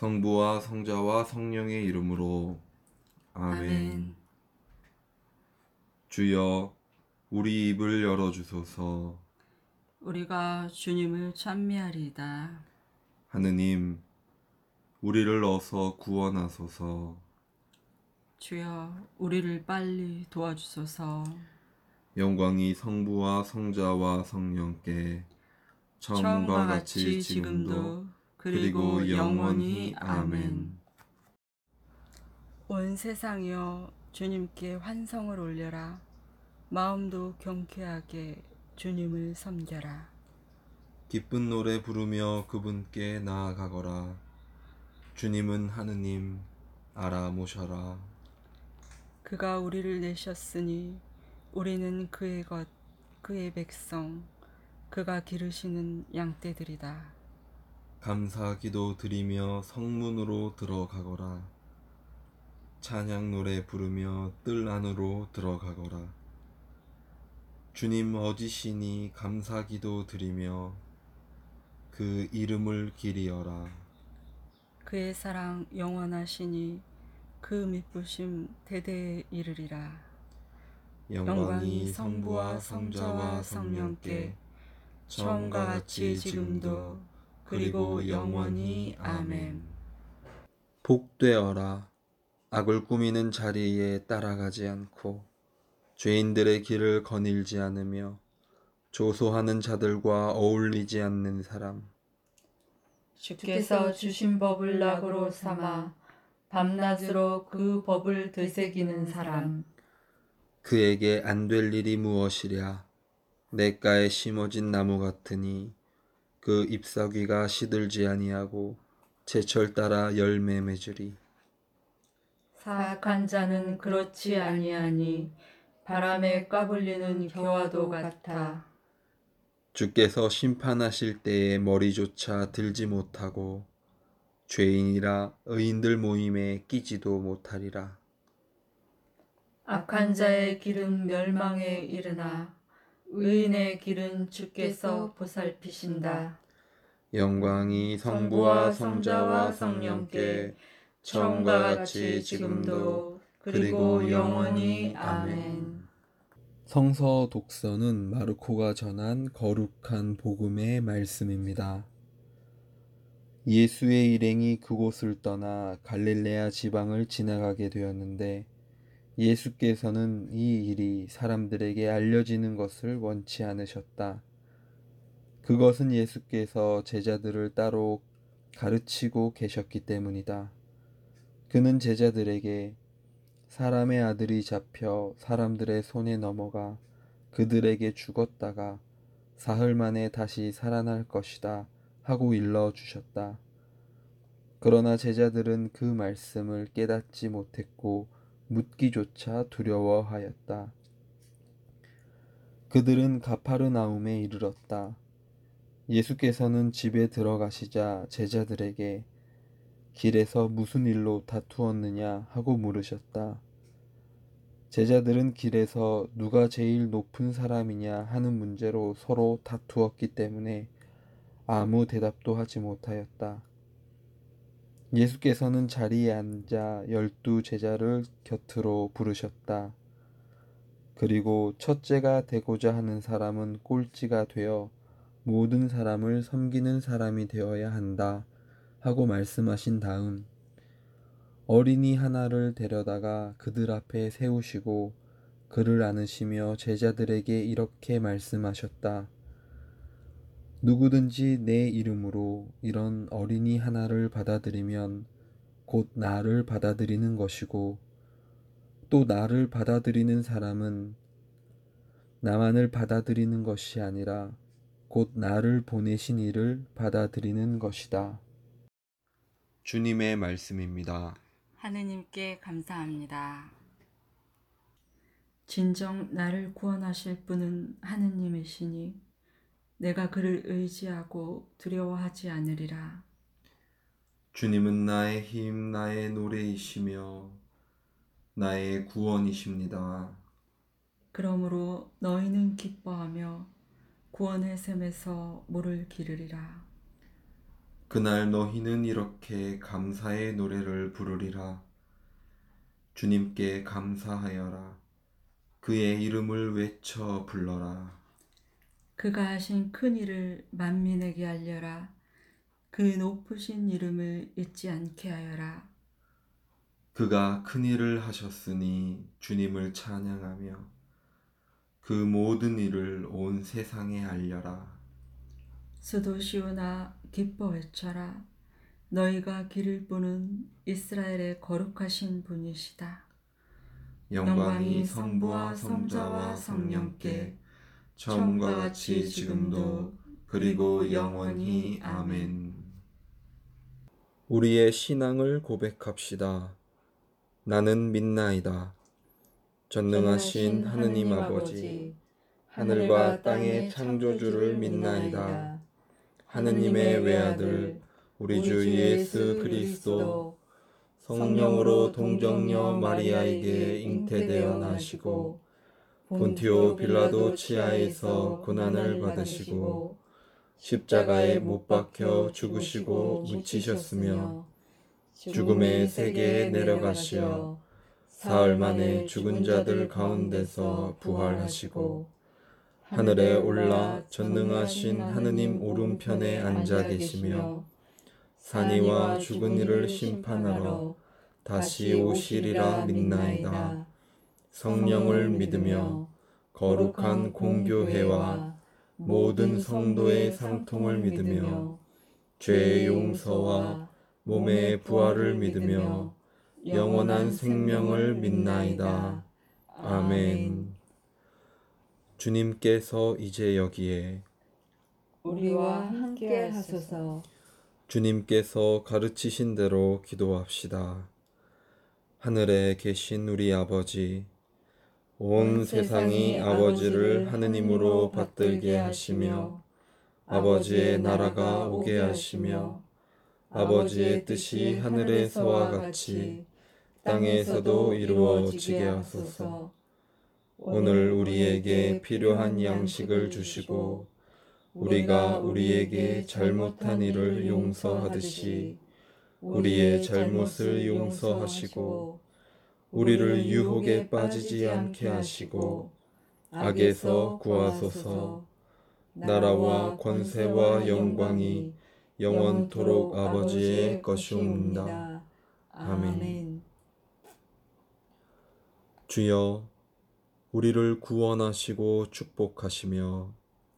성부와 성자와 성령의 이름으로 아멘. 아멘. 주여, 우리 입을 열어주소서. 우리가 주님을 찬미하리이다. 하느님, 우리를 어서 구원하소서. 주여, 우리를 빨리 도와주소서. 영광이 성부와 성자와 성령께 처음과 같이 지금도 그리고 영원히 아멘. 온 세상이여 주님께 환성을 올려라. 마음도 경쾌하게 주님을 섬겨라. 기쁜 노래 부르며 그분께 나아가거라. 주님은 하느님, 알아 모셔라. 그가 우리를 내셨으니 우리는 그의 것, 그의 백성, 그가 기르시는 양떼들이다. 감사 기도 드리며 성문으로 들어가거라. 찬양 노래 부르며 뜰 안으로 들어가거라. 주님 어디시니 감사 기도 드리며 그 이름을 기리어라. 그의 사랑 영원하시니 그 미쁘심 대대에 이르리라. 영광이 성부와 성자와 성령께 처음과 같이 지금도 그리고 영원히 아멘. 복되어라. 악을 꾸미는 자리에 따라가지 않고 죄인들의 길을 거닐지 않으며 조소하는 자들과 어울리지 않는 사람. 주께서 주신 법을 낙으로 삼아 밤낮으로 그 법을 되새기는 사람. 그에게 안 될 일이 무엇이랴. 냇가에 심어진 나무 같으니 그 잎사귀가 시들지 아니하고 제철 따라 열매 맺으리. 사악한 자는 그렇지 아니하니 바람에 까불리는 겨와도 같아. 주께서 심판하실 때에 머리조차 들지 못하고 죄인이라 의인들 모임에 끼지도 못하리라. 악한 자의 길은 멸망에 이르나 의인의 길은 주께서 보살피신다. 영광이 성부와 성자와 성령께 처음과 같이 지금도 그리고 영원히 아멘. 성서 독서는 마르코가 전한 거룩한 복음의 말씀입니다. 예수의 일행이 그곳을 떠나 갈릴레아 지방을 지나가게 되었는데 예수께서는 이 일이 사람들에게 알려지는 것을 원치 않으셨다. 그것은 예수께서 제자들을 따로 가르치고 계셨기 때문이다. 그는 제자들에게 사람의 아들이 잡혀 사람들의 손에 넘어가 그들에게 죽었다가 사흘 만에 다시 살아날 것이다 하고 일러주셨다. 그러나 제자들은 그 말씀을 깨닫지 못했고 묻기조차 두려워하였다. 그들은 가파르나움에 이르렀다. 예수께서는 집에 들어가시자 제자들에게 길에서 무슨 일로 다투었느냐 하고 물으셨다. 제자들은 길에서 누가 제일 높은 사람이냐 하는 문제로 서로 다투었기 때문에 아무 대답도 하지 못하였다. 예수께서는 자리에 앉아 12 제자를 곁으로 부르셨다. 그리고 첫째가 되고자 하는 사람은 꼴찌가 되어 모든 사람을 섬기는 사람이 되어야 한다 하고 말씀하신 다음 어린이 하나를 데려다가 그들 앞에 세우시고 그를 안으시며 제자들에게 이렇게 말씀하셨다. 누구든지 내 이름으로 이런 어린이 하나를 받아들이면 곧 나를 받아들이는 것이고 또 나를 받아들이는 사람은 나만을 받아들이는 것이 아니라 곧 나를 보내신 이를 받아들이는 것이다. 주님의 말씀입니다. 하느님께 감사합니다. 진정 나를 구원하실 분은 하느님이시니 내가 그를 의지하고 두려워하지 않으리라. 주님은 나의 힘, 나의 노래이시며 나의 구원이십니다. 그러므로 너희는 기뻐하며 구원의 샘에서 물을 기르리라. 그날 너희는 이렇게 감사의 노래를 부르리라. 주님께 감사하여라. 그의 이름을 외쳐 불러라. 그가 하신 큰 일을 만민에게 알려라. 그 높으신 이름을 잊지 않게 하여라. 그가 큰 일을 하셨으니 주님을 찬양하며 그 모든 일을 온 세상에 알려라. 수도 시온아 기뻐 외쳐라. 너희가 기를 분은 이스라엘의 거룩하신 분이시다. 영광이 성부와 성자와 성령께 처음과 같이 지금도 그리고 영원히 아멘. 우리의 신앙을 고백합시다. 나는 믿나이다. 전능하신 하느님 아버지, 하늘과 땅의 창조주를 믿나이다. 하느님의 외아들 우리 주 예수 그리스도 성령으로 동정녀 마리아에게 잉태되어 나시고 본티오 빌라도 치하에서 고난을 받으시고 십자가에 못 박혀 죽으시고 묻히셨으며 죽음의 세계에 내려가시어 사흘 만에 죽은 자들 가운데서 부활하시고 하늘에 올라 전능하신 하느님 오른편에 앉아 계시며 산이와 죽은 이를 심판하러 다시 오시리라 믿나이다. 성령을 믿으며 거룩한 공교회와 모든 성도의 상통을 믿으며 죄의 용서와 몸의 부활을 믿으며 영원한 생명을 믿나이다. 아멘. 주님께서 이제 여기에 우리와 함께 하소서. 주님께서 가르치신 대로 기도합시다. 하늘에 계신 우리 아버지, 온 세상이 아버지를 하느님으로 받들게 하시며 아버지의 나라가 오게 하시며 아버지의 뜻이 하늘에서와 같이 땅에서도 이루어지게 하소서. 오늘 우리에게 필요한 양식을 주시고 우리가 우리에게 잘못한 일을 용서하듯이 우리의 잘못을 용서하시고 우리를 유혹에 빠지지 않게 하시고 악에서 구하소서. 나라와 권세와 영광이 영원토록 아버지의 것이옵니다. 아멘. 주여, 우리를 구원하시고 축복하시며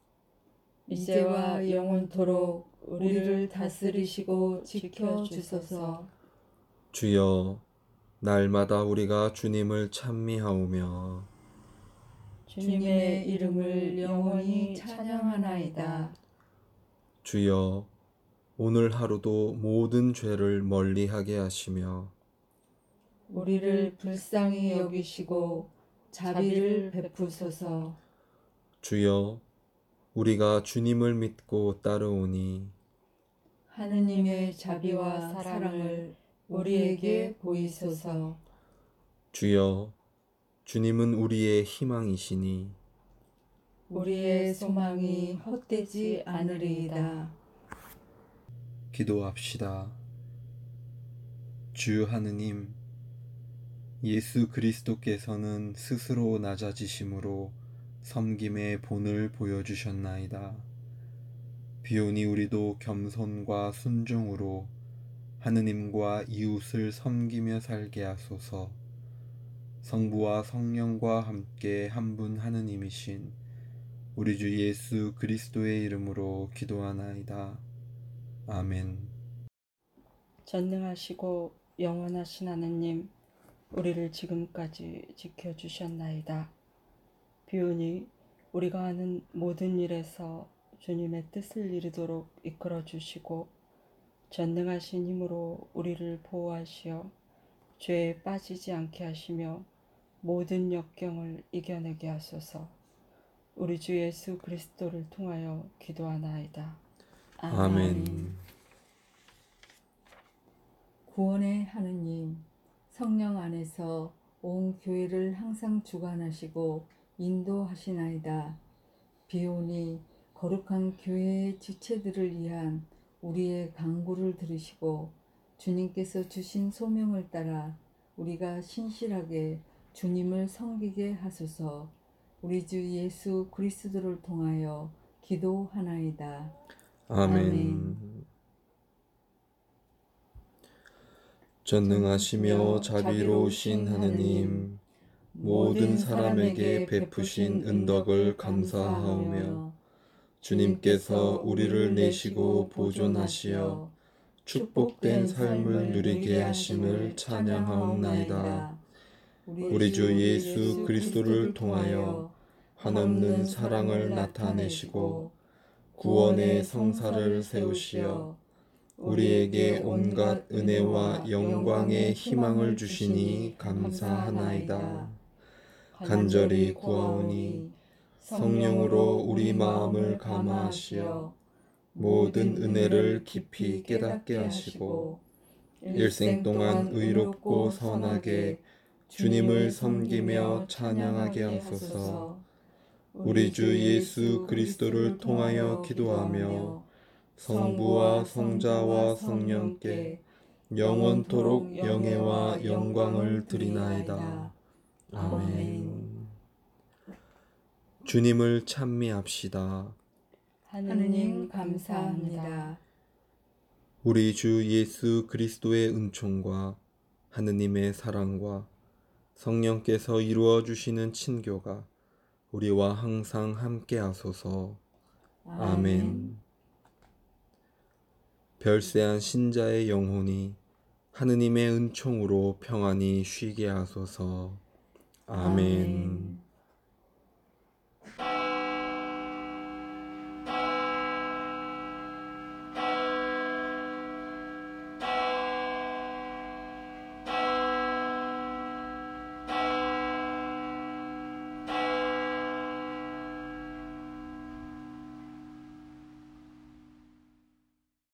이제와 영원토록 우리를 다스리시고 지켜주소서. 주여, 날마다 우리가 주님을 찬미하오며 주님의 이름을 영원히 찬양하나이다. 주여, 오늘 하루도 모든 죄를 멀리하게 하시며 우리를 불쌍히 여기시고 자비를 베푸소서. 주여, 우리가 주님을 믿고 따르오니 하느님의 자비와 사랑을 우리에게 보이소서. 주여, 주님은 우리의 희망이시니 우리의 소망이 헛되지 않으리이다. 기도합시다. 주 하느님, 예수 그리스도께서는 스스로 낮아지심으로 섬김의 본을 보여주셨나이다. 비오니 우리도 겸손과 순종으로 하느님과 이웃을 섬기며 살게 하소서. 성부와 성령과 함께 한 분 하느님이신 우리 주 예수 그리스도의 이름으로 기도하나이다. 아멘. 전능하시고 영원하신 하느님, 우리를 지금까지 지켜주셨나이다. 비오니 우리가 하는 모든 일에서 주님의 뜻을 이루도록 이끌어 주시고 전능하신 힘으로 우리를 보호하시어 죄에 빠지지 않게 하시며 모든 역경을 이겨내게 하소서. 우리 주 예수 그리스도를 통하여 기도하나이다. 아멘. 구원의 하느님, 성령 안에서 온 교회를 항상 주관하시고 인도하시나이다. 비오니 거룩한 교회의 지체들을 위한 우리의 간구를 들으시고 주님께서 주신 소명을 따라 우리가 신실하게 주님을 섬기게 하소서. 우리 주 예수 그리스도를 통하여 기도하나이다. 아멘. 전능하시며 자비로우신 하느님, 모든 사람에게 베푸신 은덕을 감사하오며 주님께서 우리를 내시고 보존하시어 축복된 삶을 누리게 하심을 찬양하옵나이다. 우리 주 예수 그리스도를 통하여 한없는 사랑을 나타내시고 구원의 성사를 세우시어 우리에게 온갖 은혜와 영광의 희망을 주시니 감사하나이다. 간절히 구하오니 성령으로 우리 마음을 감화하시어 모든 은혜를 깊이 깨닫게 하시고 일생 동안 의롭고 선하게 주님을 섬기며 찬양하게 하소서. 우리 주 예수 그리스도를 통하여 기도하며 성부와 성자와 성령께 영원토록 영예와 영광을 드리나이다. 아멘. 주님을 찬미합시다. 하느님 감사합니다. 우리 주 예수 그리스도의 은총과 하느님의 사랑과 성령께서 이루어 주시는 친교가 우리와 항상 함께 하소서. 아멘. 별세한 신자의 영혼이 하느님의 은총으로 평안히 쉬게 하소서. 아멘.